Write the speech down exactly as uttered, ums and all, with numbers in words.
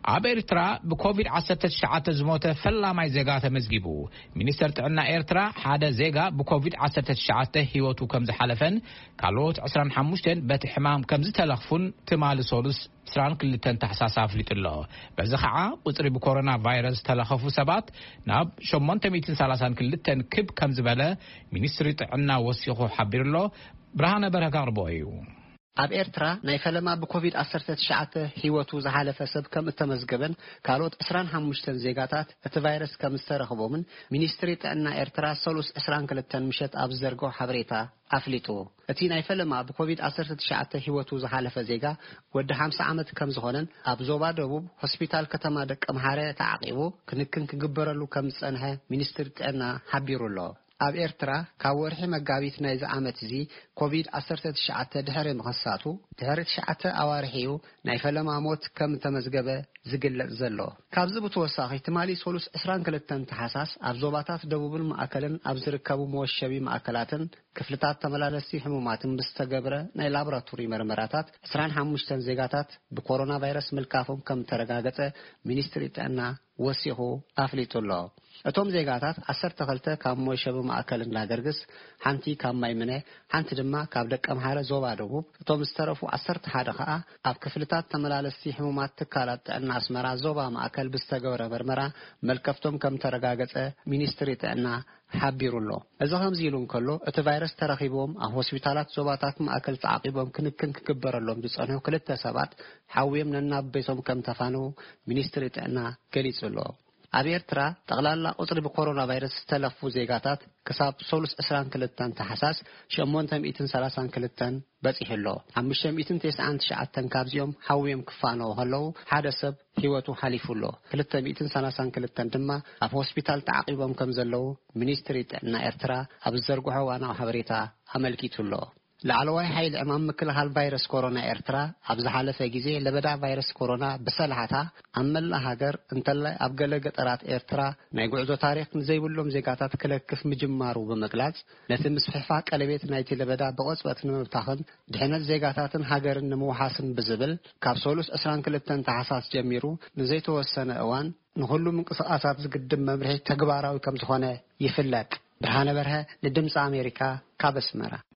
ኣብ ኤርትራ ብኮቪድ ዓሰርተ ትሽዓተ ዝሞተ ፈላማይ ዜጋ ተመዝጊቡ ሚኒስተር ጥዕና ኤርትራ ሓደ ዜጋ ብኮቪድ ዓሰርተ ትሽዓተ ህይወቱ ከም ዝሓለፈን ካልኦት عشرين وخمسة በቲ ሕማም ከም ዝተለኽፉን ትማሊ ሶሉስ عشرين وكلتين ተሓሳስ ኣፍሊጡሎ በዚ ከዓ ቁጽሪ ብኮሮና ቫይረስ ተለኸፉ ሰባት ናብ ثمانمئة وثلاثين وكلتين ክብ ከም ዝበለ ሚኒስትሪ ጥዕና ወሲኹ ሓቢሩሎ ብርሃነ በረካ ቅርቦዩ ኣብ ኤርትራ ናይ ፈለማ ብኮቪድ ዓሰርተ ትሽዓተ ህይወቱ ዝሓለፈ ሰብ ከም ተመዝገበን ካልኦት عشرين وخمسة ዜጋታት እቲ ቫይረስ ከም ዝተረኸቦምን ሚኒስትሪ ጥዕና ኤርትራ ሶሉስ عشرين وكلتين ምሸት ኣብ ዘርግሖ ሓበሬታ ኣፍሊጡ እቲ ናይ ፈለማ ብኮቪድ ዓሰርተ ትሽዓተ ህይወቱ ዝሓለፈ ዜጋ ወዲ خمسين ዓመት ከም ዝኾነን ኣብ ዞባ ደቡብ ሆስፒታል ከተማ ደቀ መሓረ ተዓቂቡ ክንክን ክግበረሉ ከም ዝጸንሐ ሚኒስትሪ ጥዕና ሓቢሩሎ ኣብ ኤርትራ ካብ ወርሒ መጋቢት ናይ ዓመት እዚ ኮቪድ ዓሰርተ ትሽዓተ ድሕሪ ምኽሳቱ ድሕሪ ትሽዓተ ኣዋርሒው ናይ ፈለማ ሞት ከም ተመዝገበ ዝግለጽ ዘሎ ካብዚ ብተወሳኺ ትማሊ ሶሉስ عشرين وكلتين ተሓሳስ ኣብ ዞባታት ደቡብን ማእከልን ኣብ ዝርከቡ መወሸቢ ማእከላትን ክፍልታት ተመላለስቲ ሕሙማትን ብዝተገብረ ናይ ላቦራቶሪ ምርመራታት عشرين وخمسة ዜጋታት ብኮሮና ቫይረስ ምልካፎም ከም ተረጋገጸ ሚኒስትሪ ጥዕና ወሲኹ ኣፍሊጡሎ እቶም ዜጋታት عشرة وخمسة ካብ መወሸቢ ማእከልን ላገርግስ ሓንቲ ካብ ማይምነ ሓንቲ ድማ ካብ ደቀ መሓረ ዞባ ደቡብ እቶም ዝተረፉ عشرة وواحد ከዓ ኣብ ክፍልታት ተመላለስቲ ሕሙማት ትካላት ጥዕና ኣስመራ ዞባ ማእከል ብዝተገብረ ምርመራ መልከፍቶም ከም ተረጋገጸ ሚኒስትሪ ጥዕና ሓቢሩሎ እዚ ከምዚ ኢሉ እንከሎ እቲ ቫይረስ ተረኺቦም ኣብ ሆስፒታላት ዞባታት ማእከል ተዓቂቦም ክንክን ክግበረሎም ዝጸንሑ ክልተ ሰባት ሓዊም ነናቤቶም ከም ተፋኑ ሚኒስትሪ ጥዕና ገሊጹሎ ኣብ ኤርትራ ጠቕላላ ቁጽሪ ብኮሮና ቫይረስ ዝተለኽፉ ዜጋታት ክሳብ ሶሉስ عشرين وكلتين ተሓሳስ ثمانمئة وثلاثين وكلتين በፂሕሎ خمسمئة وتسعة وتسعين ካብዚኦም ሓዊም ክፋነው ከለው ሓደ ሰብ ህይወቱ ሓሊፉሎ مئتين وثلاثين وكلتين ድማ ኣብ ሆስፒታል ተዓቂቦም ከም ዘለው ሚኒስትሪ ጥዕና ኤርትራ ኣብ ዘርግሖ ዋናው ሓበሬታ ኣመልኪቱሎ لعلوي حيل أمام مكلها الفيروس كورونا إرترا أبز حالة جزء لبدأ فيروس كورونا بسلحتها أما الله هاجر أنت الله أبقى لقط أرات إرترا نيجوزو تاريخ زي بقولهم زي قطعت كله كيف مجمّر وبمقلاج لكن مسحفات قلبيت نايتي لبدأ بقص وقتنا بتاخد دحنا زي قطعت هاجر النمو حاسن بزبل كابسولوس أسران كله تنتحساس جميرو نزيتو السنة أوان نقوله من قصات قدم مبرح تجباره وكم تخانة يفلت برهانة برها لدمس أمريكا كابس مرة